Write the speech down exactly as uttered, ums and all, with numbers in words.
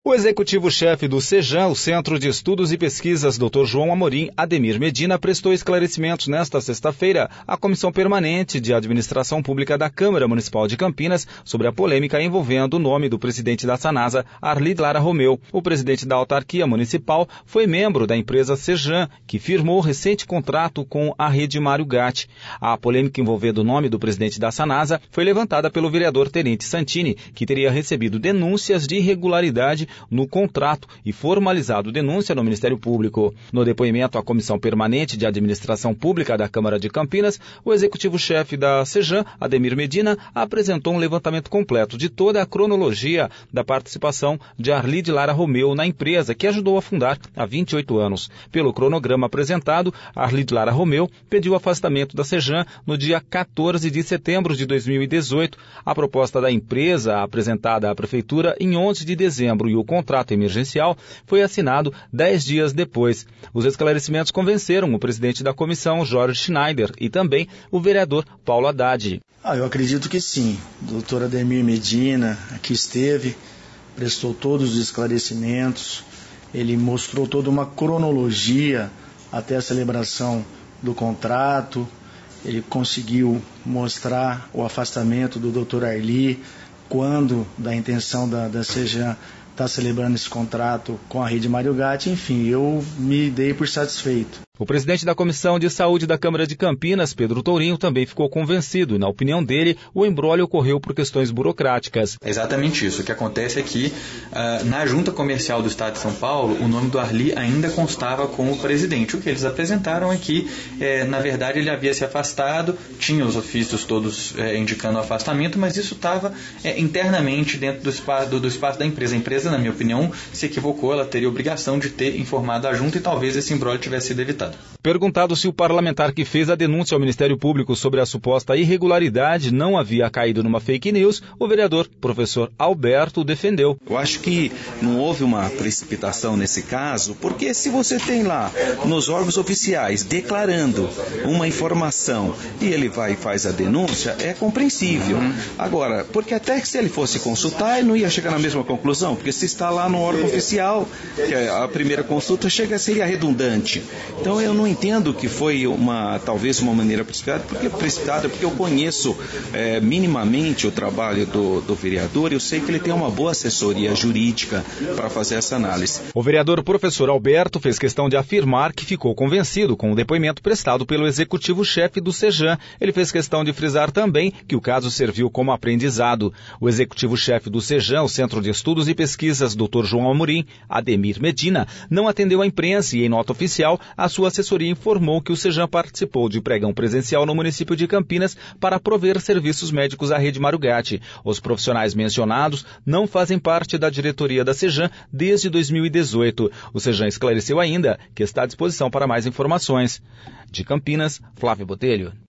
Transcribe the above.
O executivo-chefe do Sejan, o Centro de Estudos e Pesquisas, doutor João Amorim Ademir Medina, prestou esclarecimentos nesta sexta-feira à Comissão Permanente de Administração Pública da Câmara Municipal de Campinas sobre a polêmica envolvendo o nome do presidente da Sanasa, Arlides Lara Romeu. O presidente da autarquia municipal foi membro da empresa Sejan, que firmou recente contrato com a rede Mário Gatti. A polêmica envolvendo o nome do presidente da Sanasa foi levantada pelo vereador Tenente Santini, que teria recebido denúncias de irregularidade no contrato e formalizado denúncia no Ministério Público. No depoimento à Comissão Permanente de Administração Pública da Câmara de Campinas, o executivo-chefe da Sejan, Ademir Medina, apresentou um levantamento completo de toda a cronologia da participação de Arlides Lara Romeu na empresa que ajudou a fundar há vinte e oito anos. Pelo cronograma apresentado, Arlides Lara Romeu pediu afastamento da Sejan no dia quatorze de setembro de dois mil e dezoito. A proposta da empresa, apresentada à Prefeitura em onze de dezembro, e o contrato emergencial foi assinado dez dias depois. Os esclarecimentos convenceram o presidente da comissão, Jorge Schneider, e também o vereador Paulo Haddad. Ah, eu acredito que sim. O doutor Ademir Medina aqui esteve, prestou todos os esclarecimentos, ele mostrou toda uma cronologia até a celebração do contrato, ele conseguiu mostrar o afastamento do doutor Arli, quando da intenção da, da Sejan está celebrando esse contrato com a rede Mário Gatti. Enfim, eu me dei por satisfeito. O presidente da Comissão de Saúde da Câmara de Campinas, Pedro Tourinho, também ficou convencido e, na opinião dele, o embrólio ocorreu por questões burocráticas. É exatamente isso. O que acontece é que, uh, na Junta Comercial do Estado de São Paulo, o nome do Arli ainda constava como presidente. O que eles apresentaram é que, eh, na verdade, ele havia se afastado, tinha os ofícios todos eh, indicando o afastamento, mas isso estava eh, internamente dentro do espaço, do, do espaço da empresa. A empresa, na minha opinião, se equivocou, ela teria obrigação de ter informado a Junta e talvez esse embrólio tivesse sido evitado. Perguntado se o parlamentar que fez a denúncia ao Ministério Público sobre a suposta irregularidade não havia caído numa fake news, o vereador professor Alberto defendeu. Eu acho que não houve uma precipitação nesse caso, porque se você tem lá nos órgãos oficiais declarando uma informação e ele vai e faz a denúncia, é compreensível. Agora, porque até que se ele fosse consultar, ele não ia chegar na mesma conclusão, porque se está lá no órgão oficial, que a primeira consulta chega, seria redundante. Então eu não entendo que foi uma, talvez uma maneira precipitada, porque precipitada, porque eu conheço é, minimamente o trabalho do, do vereador, eu sei que ele tem uma boa assessoria jurídica para fazer essa análise. O vereador professor Alberto fez questão de afirmar que ficou convencido com o depoimento prestado pelo executivo-chefe do Sejan. Ele fez questão de frisar também que o caso serviu como aprendizado. O executivo-chefe do Sejan, o Centro de Estudos e Pesquisas, doutor João Amorim Ademir Medina, não atendeu à imprensa e, em nota oficial, a sua assessoria informou que o Sejan participou de pregão presencial no município de Campinas para prover serviços médicos à rede Mário Gatti. Os profissionais mencionados não fazem parte da diretoria da Sejan desde dois mil e dezoito. O Sejan esclareceu ainda que está à disposição para mais informações. De Campinas, Flávio Botelho.